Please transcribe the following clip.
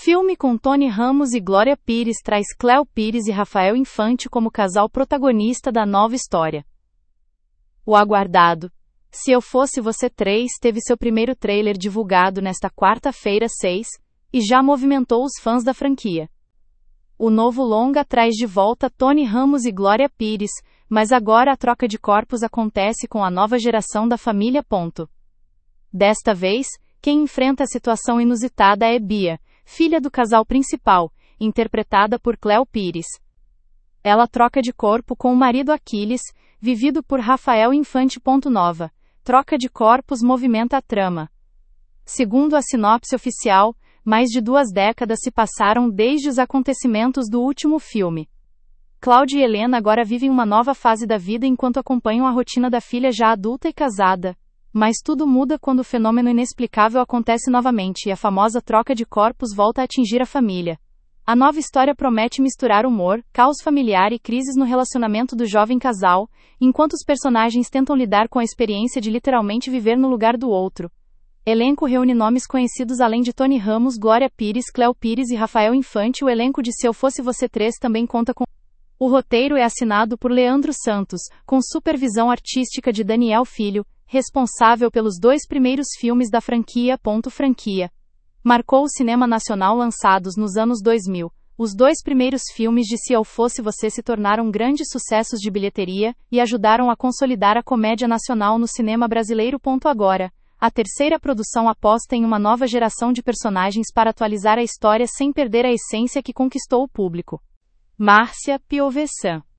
Filme com Tony Ramos e Glória Pires traz Cléo Pires e Rafael Infante como casal protagonista da nova história. O aguardado Se Eu Fosse Você 3 teve seu primeiro trailer divulgado nesta quarta-feira 6, e já movimentou os fãs da franquia. O novo longa traz de volta Tony Ramos e Glória Pires, mas agora a troca de corpos acontece com a nova geração da família. Desta vez, quem enfrenta a situação inusitada é Bia, filha do casal principal, interpretada por Cléo Pires. Ela troca de corpo com o marido Aquiles, vivido por Rafael Infante. Nova troca de corpos movimenta a trama. Segundo a sinopse oficial, mais de 2 décadas se passaram desde os acontecimentos do último filme. Cláudia e Helena agora vivem uma nova fase da vida enquanto acompanham a rotina da filha já adulta e casada. Mas tudo muda quando o fenômeno inexplicável acontece novamente e a famosa troca de corpos volta a atingir a família. A nova história promete misturar humor, caos familiar e crises no relacionamento do jovem casal, enquanto os personagens tentam lidar com a experiência de literalmente viver no lugar do outro. Elenco reúne nomes conhecidos além de Tony Ramos, Glória Pires, Cléo Pires e Rafael Infante. O elenco de Se Eu Fosse Você 3 também conta com... O roteiro é assinado por Leandro Santos, com supervisão artística de Daniel Filho, responsável pelos 2 primeiros filmes da franquia. Franquia marcou o cinema nacional lançados nos anos 2000. Os 2 primeiros filmes de Se Eu Fosse Você se tornaram grandes sucessos de bilheteria e ajudaram a consolidar a comédia nacional no cinema brasileiro. Agora, a terceira produção aposta em uma nova geração de personagens para atualizar a história sem perder a essência que conquistou o público. Márcia Piovesan